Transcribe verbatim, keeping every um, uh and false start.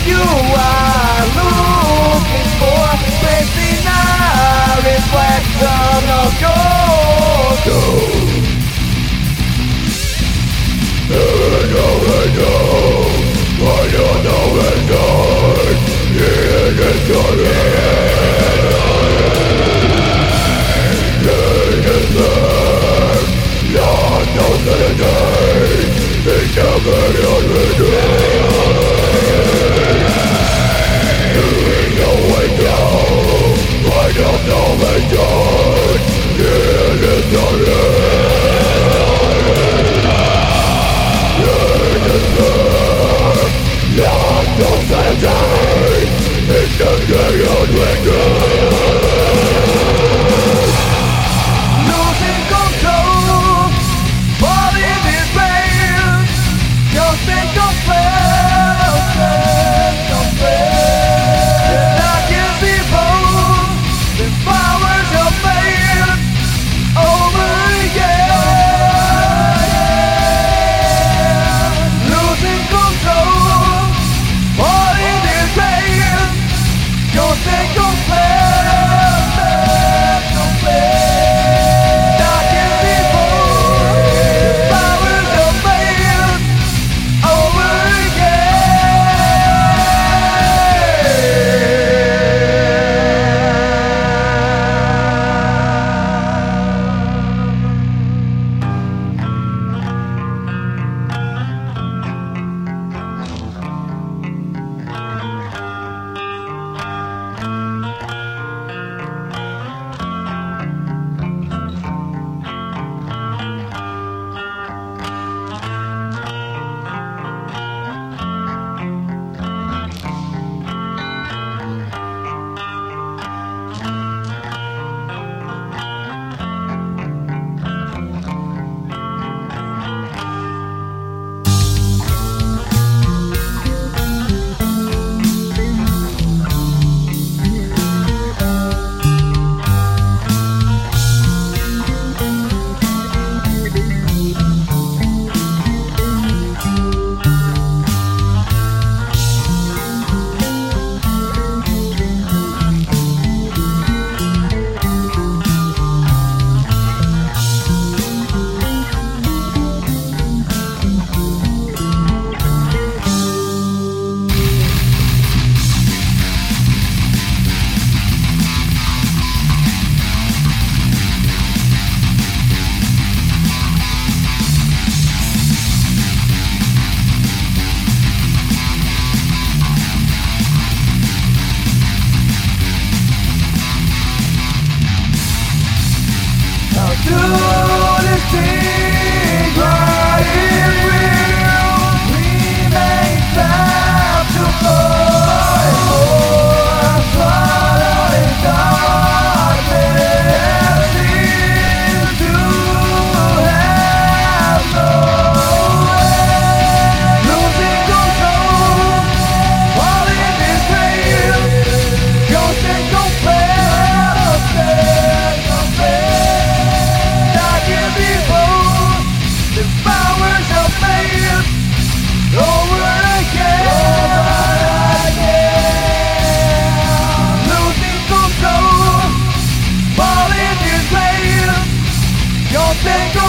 you are looking for, facing a reflection of gold. Never knowing gold, I don't know it gold. It is your head. It is there. Not known that it is. It's never your head. I don't know it gold. It is your head. It is there. Not known that it is. It's never your head. Losing control, falling in pain. You're sick of pain, complain. You're not guilty bold. The powers of pain over again. Losing control, falling in pain. You're sick of pain, complain. Take